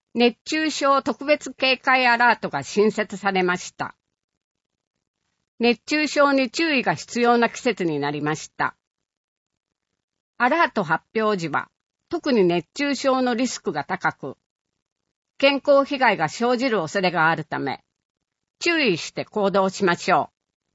熱中症特別警戒アラートが新設されました。熱中症に注意が必要な季節になりました。アラート発表時は、特に熱中症のリスクが高く、健康被害が生じる恐れがあるため、注意して行動しましょ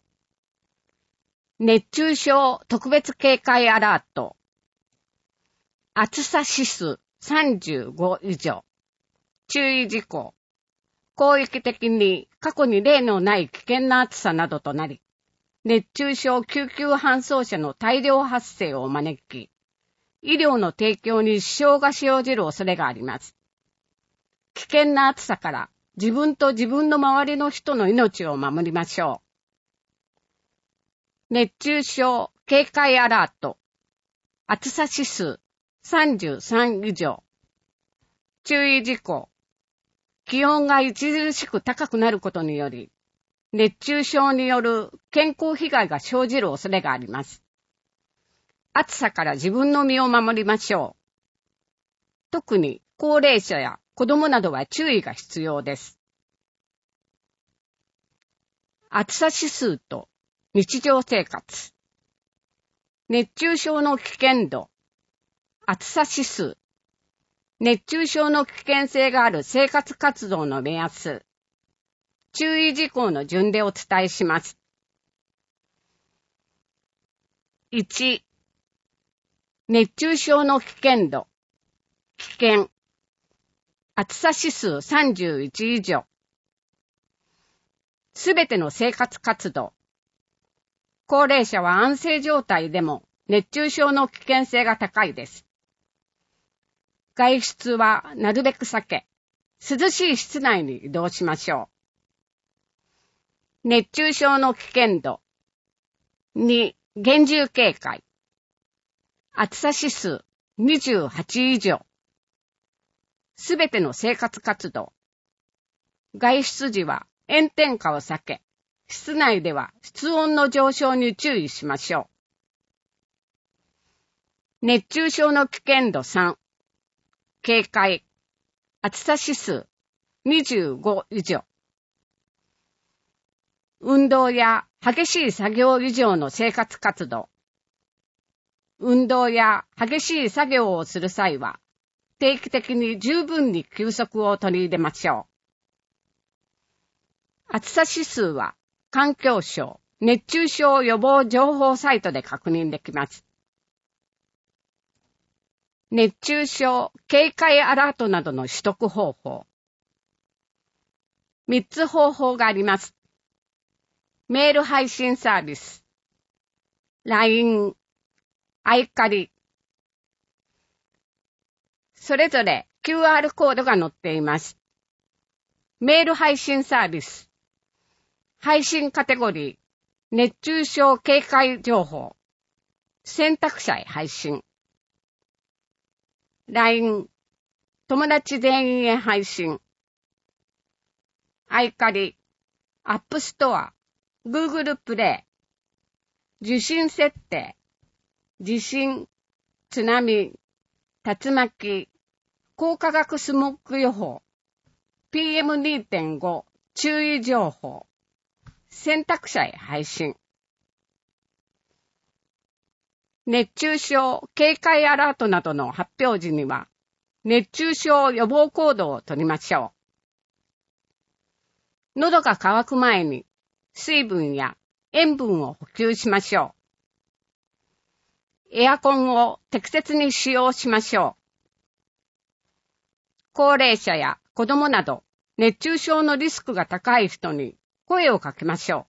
う。熱中症特別警戒アラート。暑さ指数35以上。注意事項。広域的に過去に例のない危険な暑さなどとなり、熱中症救急搬送者の大量発生を招き、医療の提供に支障が生じる恐れがあります。危険な暑さから自分と自分の周りの人の命を守りましょう。熱中症警戒アラート。暑さ指数33以上。注意事項。気温が著しく高くなることにより、熱中症による健康被害が生じる恐れがあります。暑さから自分の身を守りましょう。特に高齢者や子供などは注意が必要です。暑さ指数と日常生活。熱中症の危険度。暑さ指数。熱中症の危険性がある生活活動の目安。注意事項の順でお伝えします。1、熱中症の危険度。危険。暑さ指数31以上。すべての生活活動。高齢者は安静状態でも熱中症の危険性が高いです。外出はなるべく避け、涼しい室内に移動しましょう。熱中症の危険度。2、厳重警戒。暑さ指数28以上。すべての生活活動。外出時は炎天下を避け、室内では室温の上昇に注意しましょう。熱中症の危険度3。警戒。暑さ指数25以上。運動や激しい作業以上の生活活動。運動や激しい作業をする際は、定期的に十分に休息を取り入れましょう。暑さ指数は環境省熱中症予防情報サイトで確認できます。熱中症警戒アラートなどの取得方法。3つ方法があります。メール配信サービス、LINE、アイカリ。それぞれ QR コードが載っています。メール配信サービス。配信カテゴリー、熱中症警戒情報。選択肢配信。LINE、友達全員へ配信。アイカリ、アップストア、Google プレイ。受信設定。地震、津波、竜巻、光化学スモッグ予報。PM2.5 注意情報。選択肢配信。熱中症警戒アラートなどの発表時には、熱中症予防行動をとりましょう。喉が渇く前に水分や塩分を補給しましょう。エアコンを適切に使用しましょう。高齢者や子供など熱中症のリスクが高い人に声をかけましょ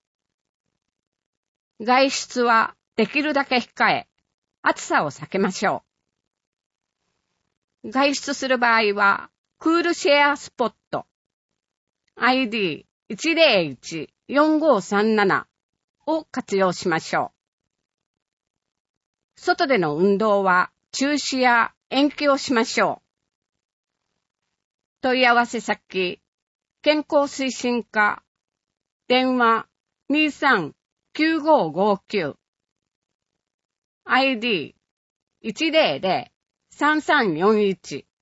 う。外出はできるだけ控え、暑さを避けましょう。外出する場合は、クールシェアスポット、ID101-4537 を活用しましょう。外での運動は中止や延期をしましょう。問い合わせ先、健康推進課、電話23-9559ID100-3341